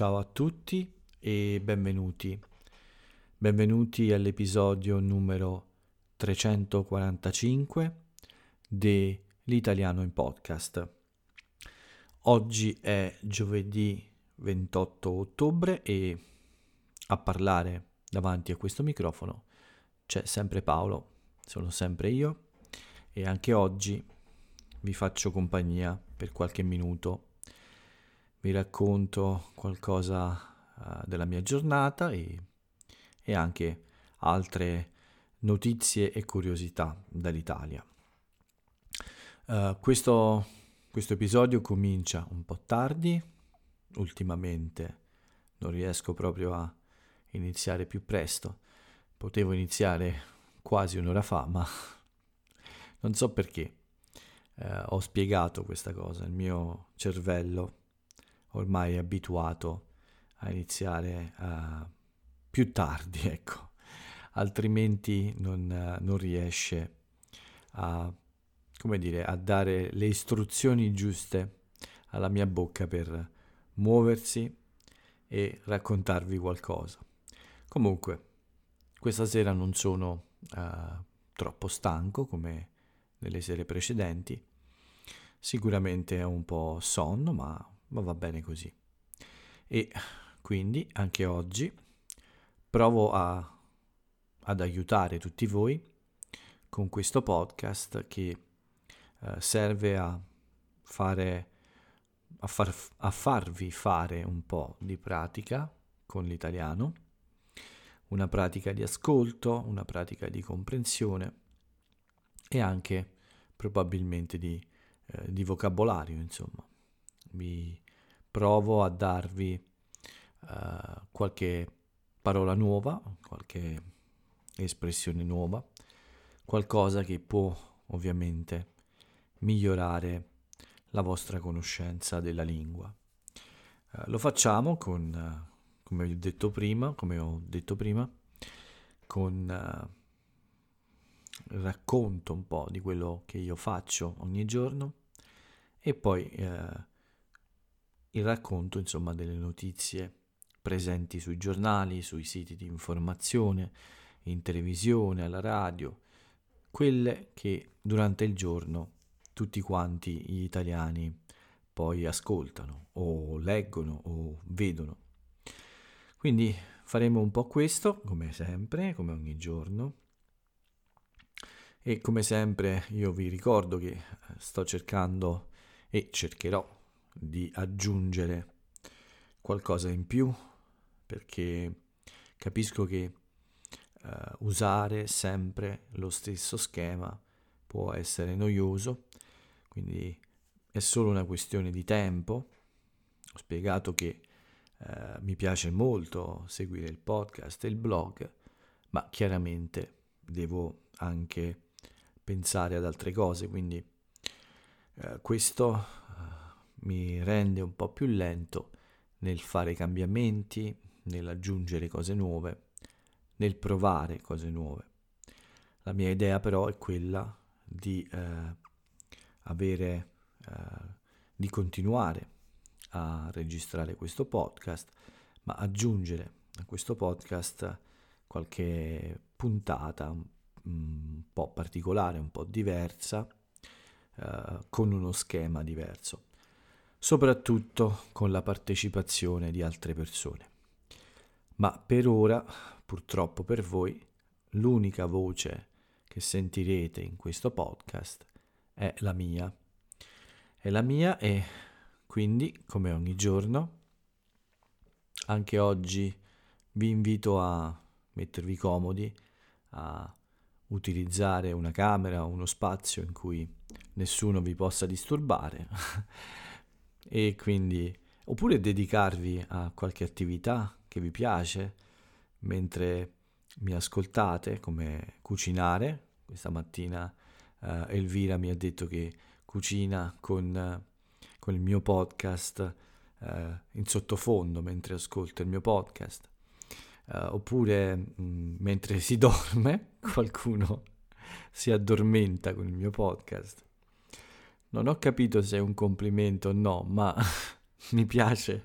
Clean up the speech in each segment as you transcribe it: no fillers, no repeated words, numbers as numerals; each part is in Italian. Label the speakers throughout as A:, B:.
A: Ciao a tutti e benvenuti. Benvenuti all'episodio numero 345 di L'Italiano in Podcast. Oggi è giovedì 28 ottobre e a parlare davanti a questo microfono c'è sempre Paolo, sono sempre io e anche oggi vi faccio compagnia per qualche minuto. Vi racconto qualcosa della mia giornata e anche altre notizie e curiosità dall'Italia. Questo episodio comincia un po' tardi, ultimamente non riesco proprio a iniziare più presto, potevo iniziare quasi un'ora fa, ma non so perché. Ho spiegato questa cosa, il mio cervello ormai è abituato a iniziare più tardi, ecco, altrimenti non riesce a, come dire, a dare le istruzioni giuste alla mia bocca per muoversi e raccontarvi qualcosa. Comunque, questa sera non sono troppo stanco come nelle sere precedenti, sicuramente è un po' sonno, ma va bene così. E quindi anche oggi provo ad aiutare tutti voi con questo podcast che serve a farvi fare un po' di pratica con l'italiano, una pratica di ascolto, una pratica di comprensione e anche probabilmente di vocabolario, insomma. Vi provo a darvi qualche parola nuova, qualche espressione nuova, qualcosa che può ovviamente migliorare la vostra conoscenza della lingua. Lo facciamo come ho detto prima, con il racconto un po' di quello che io faccio ogni giorno e poi il racconto, insomma, delle notizie presenti sui giornali, sui siti di informazione, in televisione, alla radio, quelle che durante il giorno tutti quanti gli italiani poi ascoltano o leggono o vedono. Quindi faremo un po' questo, come sempre, come ogni giorno. E come sempre io vi ricordo che sto cercando e cercherò di aggiungere qualcosa in più, perché capisco che usare sempre lo stesso schema può essere noioso, quindi è solo una questione di tempo. Ho spiegato che mi piace molto seguire il podcast e il blog, ma chiaramente devo anche pensare ad altre cose, quindi questo mi rende un po' più lento nel fare cambiamenti, nell'aggiungere cose nuove, nel provare cose nuove. La mia idea però è quella di di continuare a registrare questo podcast, ma aggiungere a questo podcast qualche puntata un po' particolare, un po' diversa, con uno schema diverso, soprattutto con la partecipazione di altre persone. Ma per ora, purtroppo per voi, l'unica voce che sentirete in questo podcast è la mia. È la mia e quindi, come ogni giorno, anche oggi vi invito a mettervi comodi, a utilizzare una camera, uno spazio in cui nessuno vi possa disturbare e quindi oppure dedicarvi a qualche attività che vi piace mentre mi ascoltate, come cucinare. Questa mattina Elvira mi ha detto che cucina con il mio podcast in sottofondo mentre ascolta il mio podcast. Oppure mentre si dorme qualcuno si addormenta con il mio podcast. Non ho capito se è un complimento o no, ma mi piace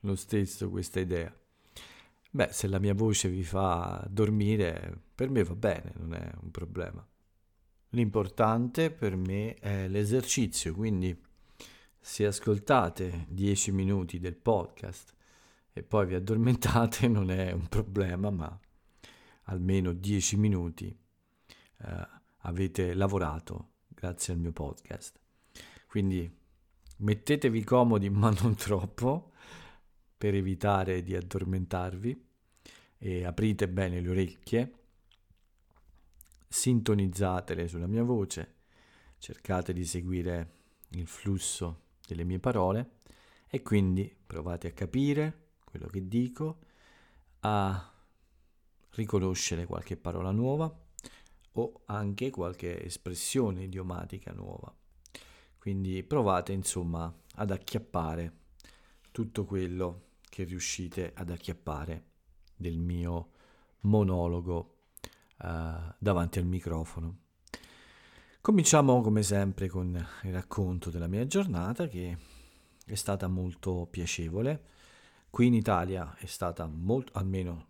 A: lo stesso questa idea. Beh, se la mia voce vi fa dormire, per me va bene, non è un problema. L'importante per me è l'esercizio, quindi se ascoltate 10 minuti del podcast e poi vi addormentate non è un problema, ma almeno 10 minuti avete lavorato grazie al mio podcast. Quindi mettetevi comodi, ma non troppo, per evitare di addormentarvi, e aprite bene le orecchie, sintonizzatele sulla mia voce, cercate di seguire il flusso delle mie parole e quindi provate a capire quello che dico, a riconoscere qualche parola nuova o anche qualche espressione idiomatica nuova. Quindi provate insomma ad acchiappare tutto quello che riuscite ad acchiappare del mio monologo davanti al microfono. Cominciamo come sempre con il racconto della mia giornata, che è stata molto piacevole. Qui in Italia è stata molto, almeno,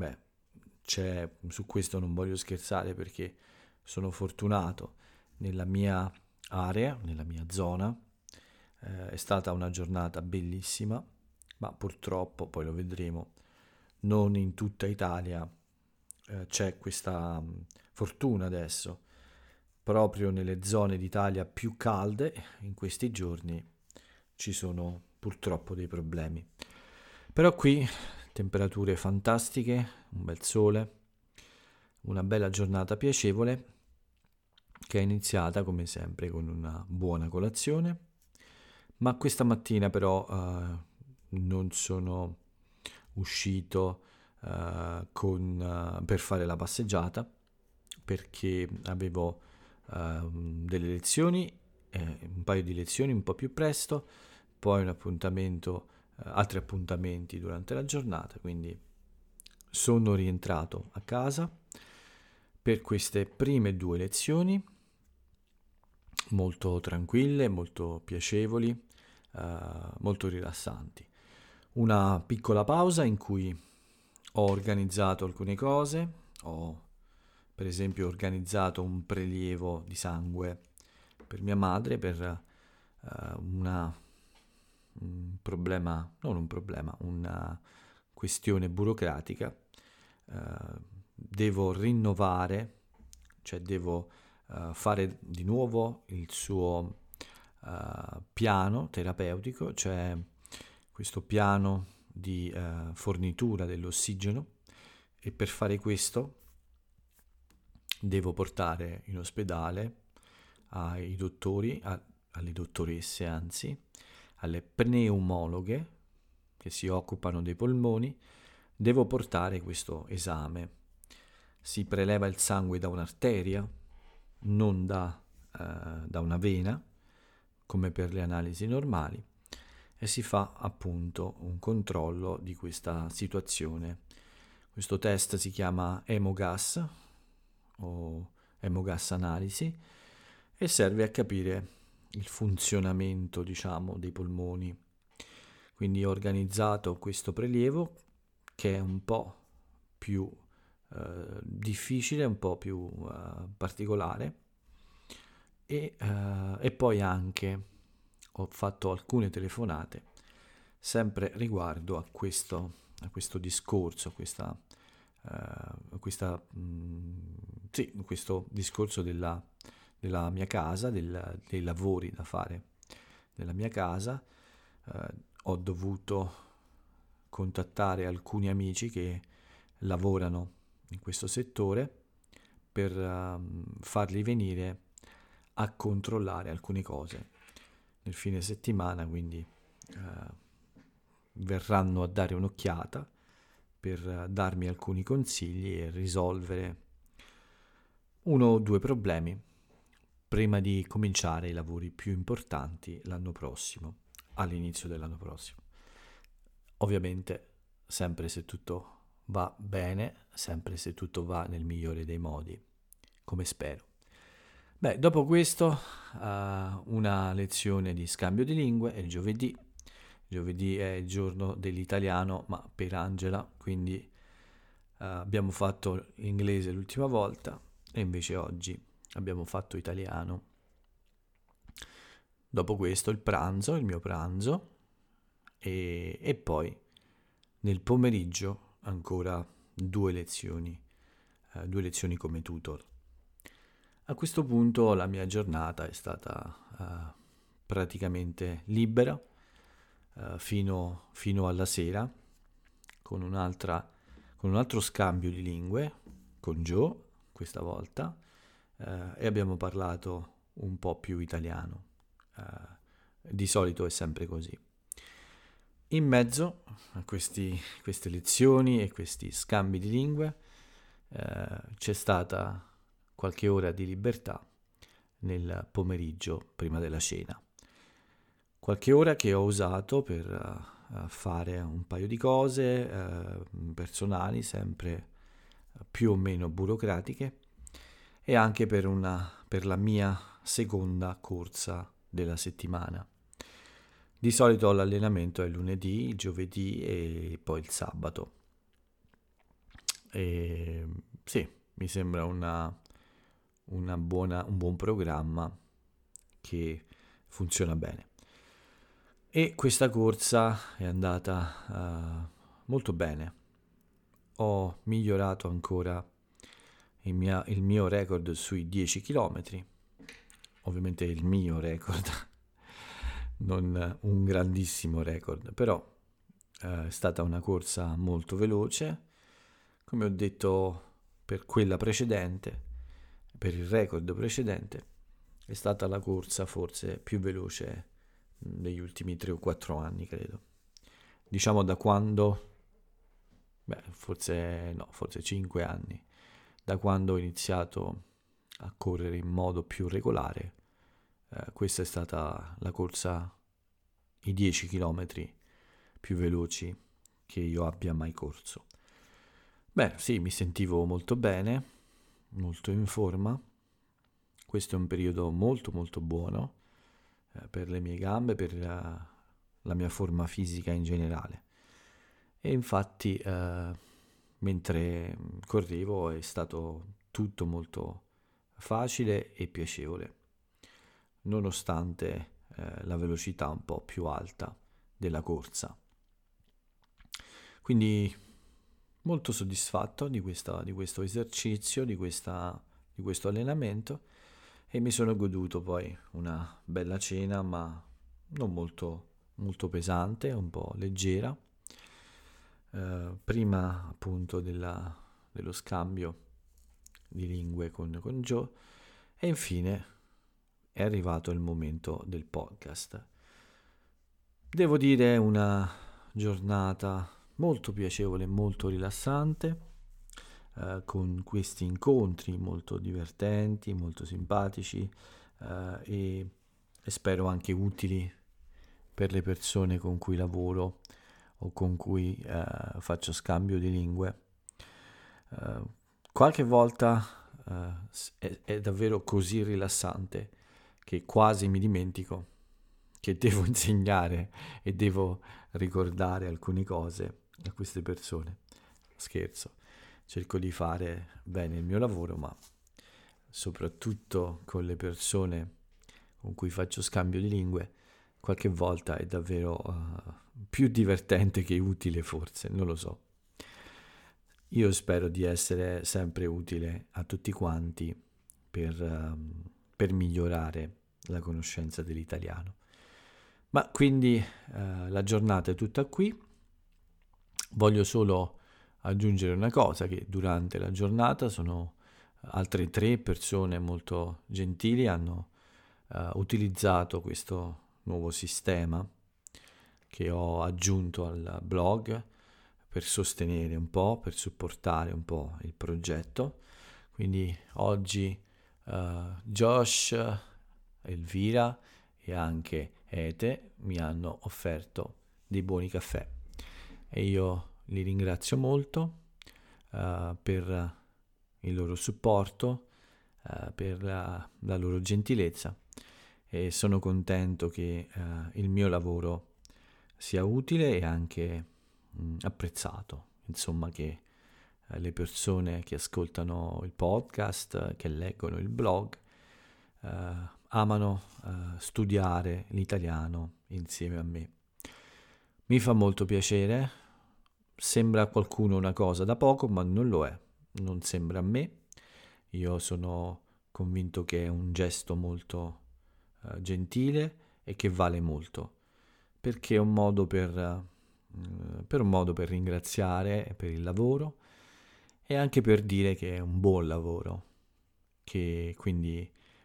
A: su questo non voglio scherzare perché sono fortunato nella mia area, nella mia zona. È stata una giornata bellissima, ma purtroppo, poi lo vedremo, non in tutta Italia c'è questa fortuna adesso. Proprio nelle zone d'Italia più calde, in questi giorni ci sono purtroppo dei problemi. Però qui temperature fantastiche, un bel sole, una bella giornata piacevole che è iniziata come sempre con una buona colazione, ma questa mattina però non sono uscito per fare la passeggiata perché avevo delle lezioni, un paio di lezioni un po' più presto, poi un appuntamento, altri appuntamenti durante la giornata, quindi sono rientrato a casa per queste prime 2 lezioni, molto tranquille, molto piacevoli, molto rilassanti. Una piccola pausa in cui ho organizzato alcune cose, ho per esempio organizzato un prelievo di sangue per mia madre per una questione burocratica. Devo rinnovare, cioè devo fare di nuovo il suo piano terapeutico, cioè questo piano di fornitura dell'ossigeno, e per fare questo devo portare in ospedale ai dottori, alle dottoresse anzi, alle pneumologhe che si occupano dei polmoni, devo portare questo esame. Si preleva il sangue da un'arteria, non da una vena, come per le analisi normali, e si fa appunto un controllo di questa situazione. Questo test si chiama Hemogas o Hemogas analisi e serve a capire il funzionamento, diciamo, dei polmoni. Quindi ho organizzato questo prelievo che è un po' più difficile, un po' più particolare, e poi anche ho fatto alcune telefonate sempre riguardo a questo discorso, questo discorso della mia casa, dei lavori da fare nella mia casa. Ho dovuto contattare alcuni amici che lavorano in questo settore per farli venire a controllare alcune cose nel fine settimana, quindi verranno a dare un'occhiata per darmi alcuni consigli e risolvere 1 o 2 problemi prima di cominciare i lavori più importanti l'anno prossimo, all'inizio dell'anno prossimo. Ovviamente sempre se tutto va bene, sempre se tutto va nel migliore dei modi, come spero. Beh, dopo questo una lezione di scambio di lingue il giovedì, Giovedì è il giorno dell'italiano, ma per Angela, quindi abbiamo fatto inglese l'ultima volta e invece oggi abbiamo fatto italiano. Dopo questo il mio pranzo, e poi nel pomeriggio ancora due lezioni come tutor. A questo punto la mia giornata è stata praticamente libera fino alla sera con con un altro scambio di lingue con Joe questa volta, e abbiamo parlato un po' più italiano. Di solito è sempre così. In mezzo a queste lezioni e questi scambi di lingue c'è stata qualche ora di libertà nel pomeriggio prima della cena. Qualche ora che ho usato per fare un paio di cose personali, sempre più o meno burocratiche, e anche per la mia seconda corsa della settimana. Di solito l'allenamento è lunedì, il giovedì e poi il sabato. E sì, mi sembra un buon programma che funziona bene. E questa corsa è andata molto bene. Ho migliorato ancora il mio record sui 10 km. Ovviamente il mio record, non un grandissimo record, però è stata una corsa molto veloce. Come ho detto per quella precedente, per il record precedente, è stata la corsa forse più veloce degli ultimi 3 o 4 anni, credo. Diciamo da quando, forse 5 anni, da quando ho iniziato a correre in modo più regolare. Questa è stata la corsa, i 10 km più veloci che io abbia mai corso. Beh, sì, mi sentivo molto bene, molto in forma. Questo è un periodo molto molto buono per le mie gambe, per la mia forma fisica in generale. E infatti, mentre correvo è stato tutto molto facile e piacevole, nonostante la velocità un po' più alta della corsa. Quindi molto soddisfatto di questo esercizio, di questo allenamento, e mi sono goduto poi una bella cena, ma non molto pesante, un po' leggera. Prima appunto dello scambio di lingue con Joe, e infine è arrivato il momento del podcast. Devo dire una giornata molto piacevole, molto rilassante, con questi incontri molto divertenti, molto simpatici, e spero anche utili per le persone con cui lavoro o con cui faccio scambio di lingue. Qualche volta è davvero così rilassante che quasi mi dimentico che devo insegnare e devo ricordare alcune cose a queste persone. Scherzo, cerco di fare bene il mio lavoro, ma soprattutto con le persone con cui faccio scambio di lingue, qualche volta è davvero più divertente che utile, forse, non lo so. Io spero di essere sempre utile a tutti quanti per migliorare la conoscenza dell'italiano. Ma quindi la giornata è tutta qui. Voglio solo aggiungere una cosa, che durante la giornata altre 3 persone molto gentili hanno utilizzato questo nuovo sistema che ho aggiunto al blog per sostenere un po', per supportare un po' il progetto. Quindi oggi Josh, Elvira e anche Ete mi hanno offerto dei buoni caffè e io li ringrazio molto per il loro supporto, per la loro gentilezza, e sono contento che il mio lavoro sia utile e anche apprezzato. Insomma, che le persone che ascoltano il podcast, che leggono il blog, amano studiare l'italiano insieme a me. Mi fa molto piacere, sembra a qualcuno una cosa da poco, ma non lo è, non sembra a me. Io sono convinto che è un gesto molto gentile e che vale molto, perché è un modo per ringraziare per il lavoro e anche per dire che è un buon lavoro, che quindi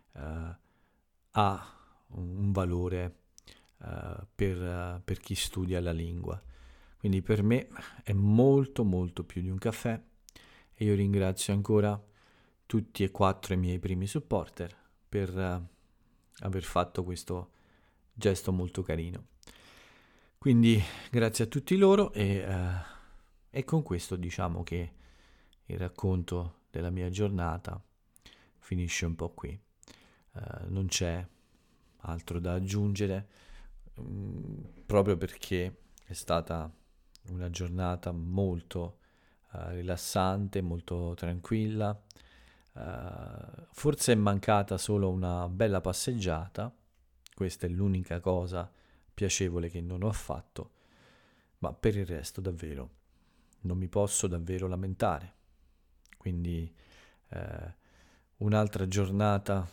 A: ha un valore per chi studia la lingua. Quindi per me è molto molto più di un caffè e io ringrazio ancora tutti e 4 i miei primi supporter per aver fatto questo gesto molto carino. Quindi grazie a tutti loro e con questo diciamo che il racconto della mia giornata finisce un po' qui. Non c'è altro da aggiungere, proprio perché è stata una giornata molto rilassante, molto tranquilla. Forse è mancata solo una bella passeggiata, questa è l'unica cosa piacevole che non ho fatto, ma per il resto davvero non mi posso davvero lamentare. Quindi un'altra giornata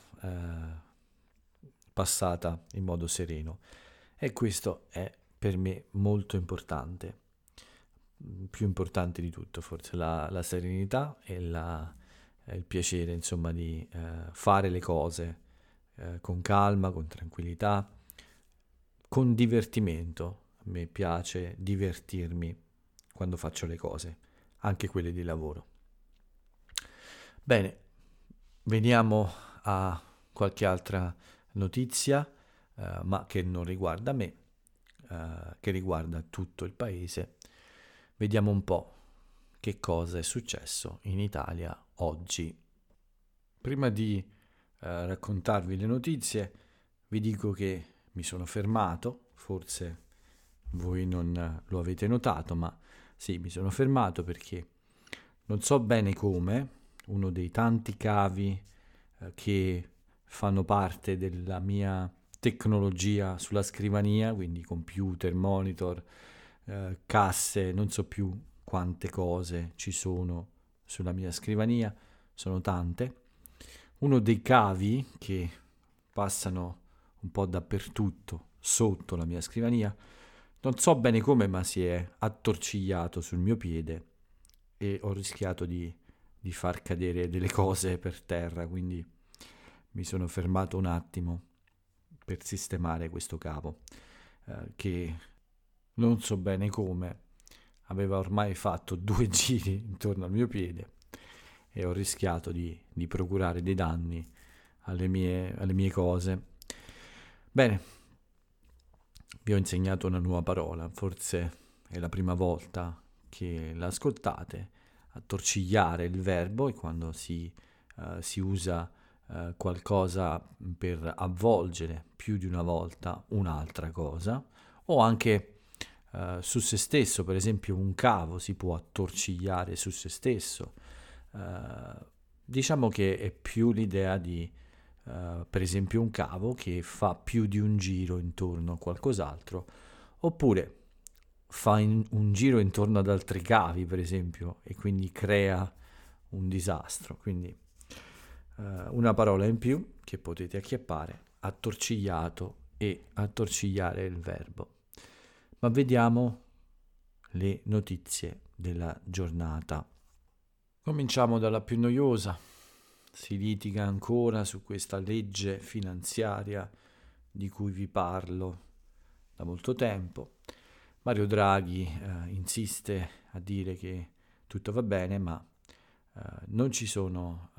A: passata in modo sereno e questo è per me molto importante, più importante di tutto forse la serenità e il piacere insomma di fare le cose con calma, con tranquillità, con divertimento. A me piace divertirmi quando faccio le cose, anche quelle di lavoro. Bene, veniamo a qualche altra notizia, ma che non riguarda me, che riguarda tutto il paese. Vediamo un po' che cosa è successo in Italia oggi. Prima di raccontarvi le notizie, vi dico che mi sono fermato, forse voi non lo avete notato, ma sì, mi sono fermato perché non so bene come, uno dei tanti cavi che fanno parte della mia tecnologia sulla scrivania, quindi computer, monitor, casse, non so più quante cose ci sono sulla mia scrivania, sono tante. Uno dei cavi che passano un po' dappertutto sotto la mia scrivania, non so bene come, ma si è attorcigliato sul mio piede e ho rischiato di far cadere delle cose per terra, quindi mi sono fermato un attimo per sistemare questo cavo, che non so bene come aveva ormai fatto 2 giri intorno al mio piede e ho rischiato di procurare dei danni alle mie cose. Bene, vi ho insegnato una nuova parola, forse è la prima volta che l'ascoltate. Attorcigliare il verbo è quando si usa qualcosa per avvolgere più di una volta un'altra cosa, o anche su se stesso, per esempio un cavo si può attorcigliare su se stesso. Diciamo che è più l'idea di per esempio un cavo che fa più di un giro intorno a qualcos'altro, oppure fa un giro intorno ad altri cavi, per esempio, e quindi crea un disastro. Quindi una parola in più che potete acchiappare, attorcigliato e attorcigliare il verbo. Ma vediamo le notizie della giornata. Cominciamo dalla più noiosa. Si litiga ancora su questa legge finanziaria di cui vi parlo da molto tempo. Mario Draghi insiste a dire che tutto va bene, ma non ci sono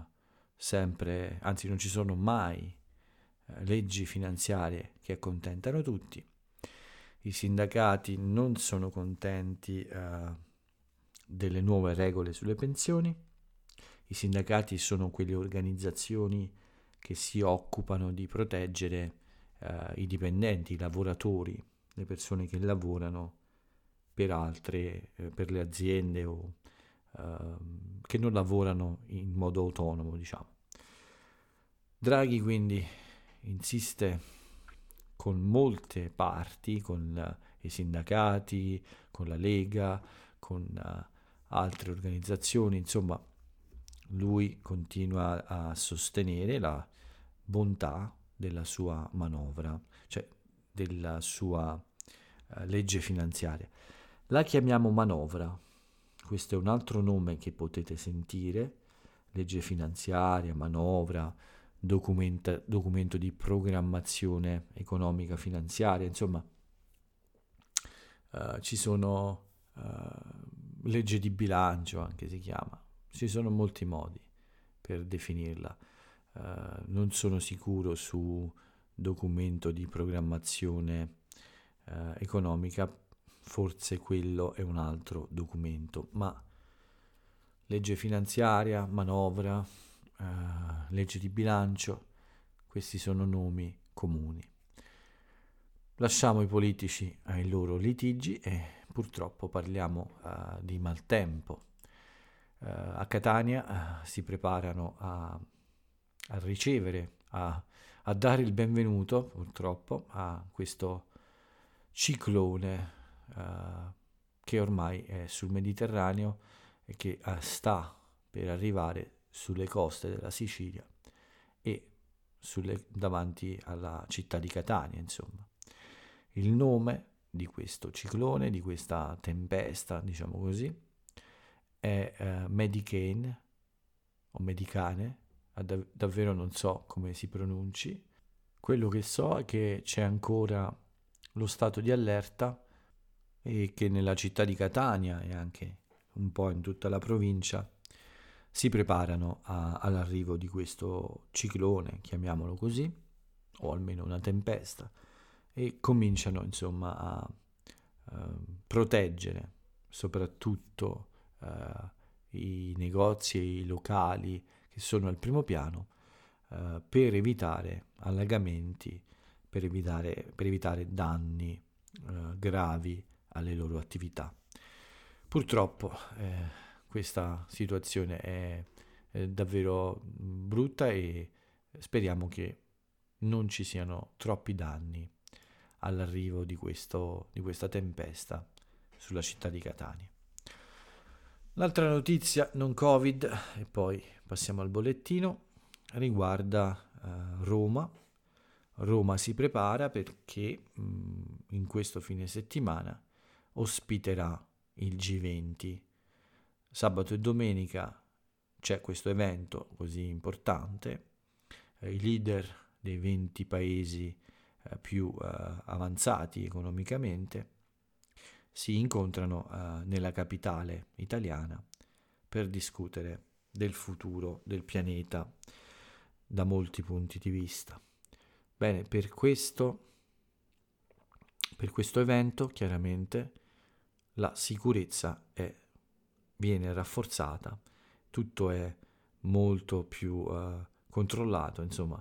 A: sempre, anzi non ci sono mai leggi finanziarie che accontentano tutti. I sindacati non sono contenti delle nuove regole sulle pensioni. I sindacati sono quelle organizzazioni che si occupano di proteggere i dipendenti, i lavoratori le persone che lavorano per altre, per le aziende o che non lavorano in modo autonomo, diciamo. Draghi quindi insiste con molte parti, con i sindacati, con la Lega, con altre organizzazioni, insomma, lui continua a sostenere la bontà della sua manovra, cioè della sua legge finanziaria. La chiamiamo manovra, questo è un altro nome che potete sentire, legge finanziaria, manovra, documento di programmazione economica finanziaria, insomma, ci sono legge di bilancio anche si chiama, ci sono molti modi per definirla. Non sono sicuro su documento di programmazione economica, forse quello è un altro documento, ma legge finanziaria, manovra, legge di bilancio, questi sono nomi comuni. Lasciamo i politici ai loro litigi e purtroppo parliamo di maltempo. A Catania si preparano a ricevere, a dare il benvenuto purtroppo a questo ciclone che ormai è sul Mediterraneo e che sta per arrivare sulle coste della Sicilia e davanti alla città di Catania, insomma. Il nome di questo ciclone, di questa tempesta, diciamo così, è Medicane o Medicane, davvero non so come si pronunci. Quello che so è che c'è ancora lo stato di allerta e che nella città di Catania e anche un po' in tutta la provincia si preparano all'arrivo di questo ciclone, chiamiamolo così, o almeno una tempesta, e cominciano insomma a proteggere soprattutto i negozi e i locali che sono al primo piano per evitare allagamenti, per evitare danni gravi alle loro attività. Purtroppo questa situazione è davvero brutta e speriamo che non ci siano troppi danni all'arrivo di questa tempesta sulla città di Catania. L'altra notizia non Covid, e poi passiamo al bollettino, riguarda Roma. Roma si prepara perché in questo fine settimana ospiterà il G20. Sabato e domenica c'è questo evento così importante, i leader dei 20 paesi più avanzati economicamente si incontrano nella capitale italiana per discutere del futuro del pianeta da molti punti di vista. Bene, per questo evento chiaramente la sicurezza viene rafforzata, tutto è molto più controllato, insomma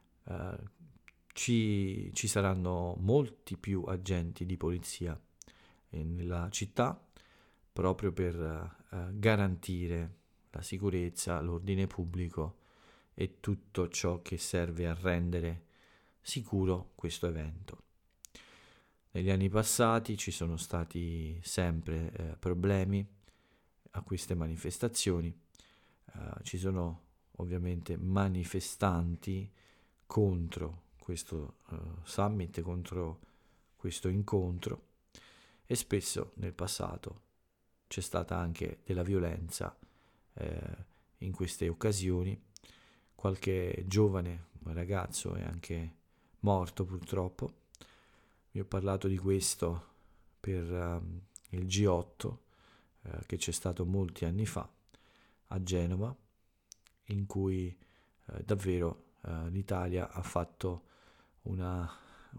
A: ci saranno molti più agenti di polizia nella città proprio per garantire la sicurezza, l'ordine pubblico e tutto ciò che serve a rendere sicuro questo evento. Negli anni passati ci sono stati sempre problemi a queste manifestazioni, ci sono ovviamente manifestanti contro questo summit, contro questo incontro e spesso nel passato c'è stata anche della violenza in queste occasioni. Qualche giovane ragazzo è anche morto purtroppo. Vi ho parlato di questo per il G8 che c'è stato molti anni fa a Genova, in cui davvero l'Italia ha fatto una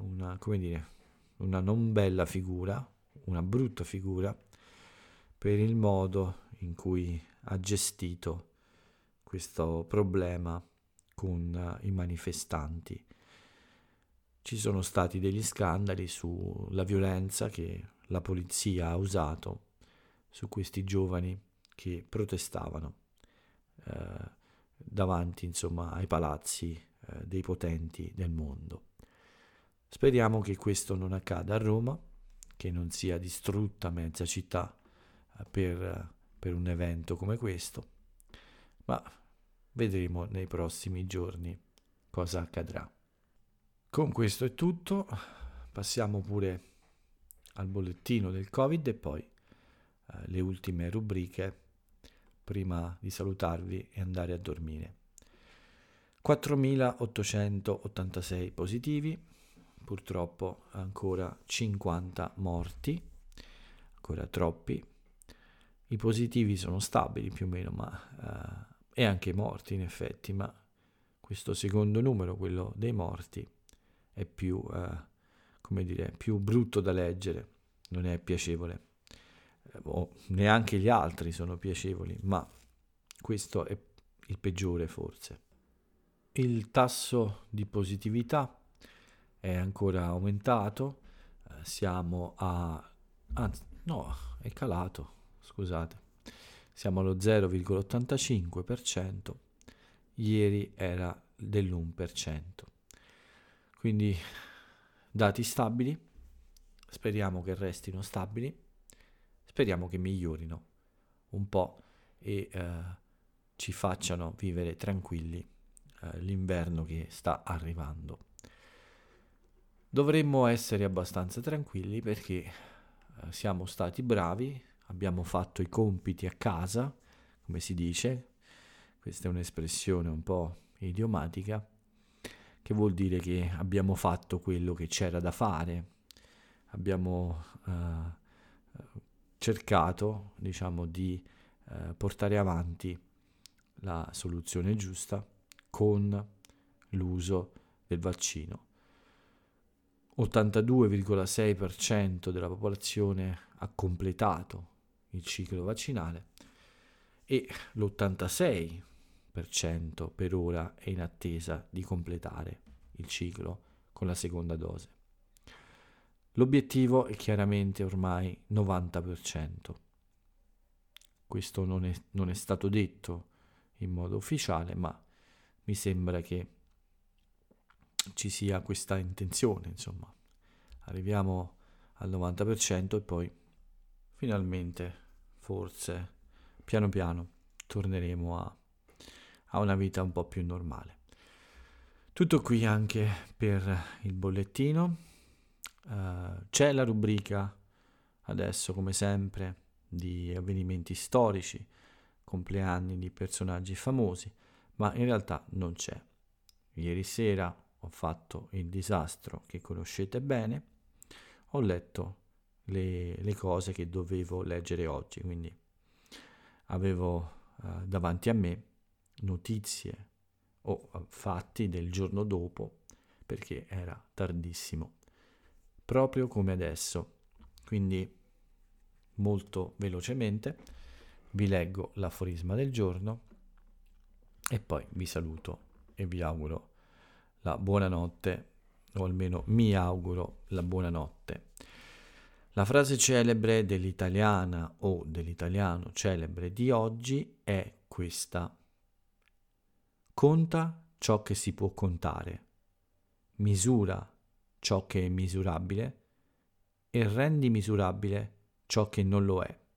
A: non bella figura, una brutta figura per il modo in cui ha gestito questo problema con i manifestanti. ci sono stati degli scandali sulla violenza che la polizia ha usato su questi giovani che protestavano eh, davanti, insomma, ai palazzi dei potenti del mondo. Speriamo che questo non accada a Roma, che non sia distrutta mezza città per un evento come questo, ma vedremo nei prossimi giorni cosa accadrà. Con questo è tutto, passiamo pure al bollettino del Covid e poi le ultime rubriche prima di salutarvi e andare a dormire. 4.886 positivi, purtroppo ancora 50 morti, ancora troppi. I positivi sono stabili più o meno, ma e anche i morti in effetti, ma questo secondo numero, quello dei morti, è più, come dire, più brutto da leggere, non è piacevole. Neanche gli altri sono piacevoli, ma questo è il peggiore forse. Il tasso di positività è ancora aumentato, siamo anzi no, è calato, scusate, siamo allo 0,85%, ieri era dell'1%, quindi dati stabili, speriamo che restino stabili, speriamo che migliorino un po' e ci facciano vivere tranquilli l'inverno che sta arrivando. Dovremmo essere abbastanza tranquilli perché siamo stati bravi, abbiamo fatto i compiti a casa, come si dice, questa è un'espressione un po' idiomatica, che vuol dire che abbiamo fatto quello che c'era da fare, abbiamo cercato, diciamo, di portare avanti la soluzione giusta con l'uso del vaccino. 82,6% della popolazione ha completato il ciclo vaccinale e l'86% per ora è in attesa di completare il ciclo con la seconda dose. L'obiettivo è chiaramente ormai 90%. Questo non è stato detto in modo ufficiale, ma mi sembra che ci sia questa intenzione, insomma. Arriviamo al 90% e poi finalmente, forse, piano piano, torneremo a una vita un po' più normale. Tutto qui anche per il bollettino. C'è la rubrica adesso, come sempre, di avvenimenti storici, compleanni di personaggi famosi, ma in realtà non c'è. Ieri sera ho fatto il disastro che conoscete bene, ho letto le cose che dovevo leggere oggi, quindi avevo davanti a me notizie o fatti del giorno dopo perché era tardissimo, proprio come adesso. Quindi molto velocemente vi leggo l'aforisma del giorno e poi vi saluto e vi auguro la buonanotte, o almeno mi auguro la buonanotte. La frase celebre dell'italiana o dell'italiano celebre di oggi è questa: conta ciò che si può contare, misura ciò che è misurabile e rendi misurabile ciò che non lo è.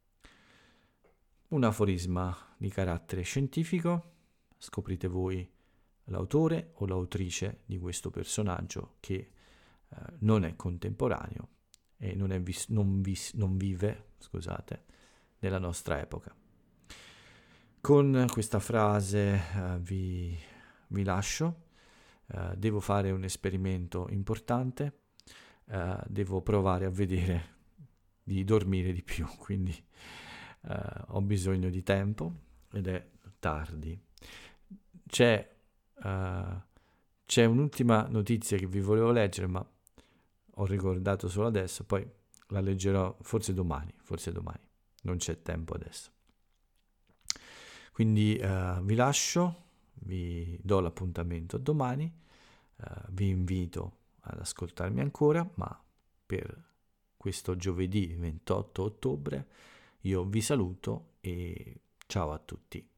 A: Un aforisma di carattere scientifico, scoprite voi l'autore o l'autrice di questo personaggio che non è contemporaneo e non vive, scusate, nella nostra epoca. Con questa frase vi lascio, devo fare un esperimento importante, devo provare a vedere di dormire di più, quindi ho bisogno di tempo ed è tardi. C'è un'ultima notizia che vi volevo leggere, ma ho ricordato solo adesso, poi la leggerò forse domani, non c'è tempo adesso. Quindi vi lascio, vi do l'appuntamento domani, vi invito ad ascoltarmi ancora, ma per questo giovedì 28 ottobre io vi saluto e ciao a tutti.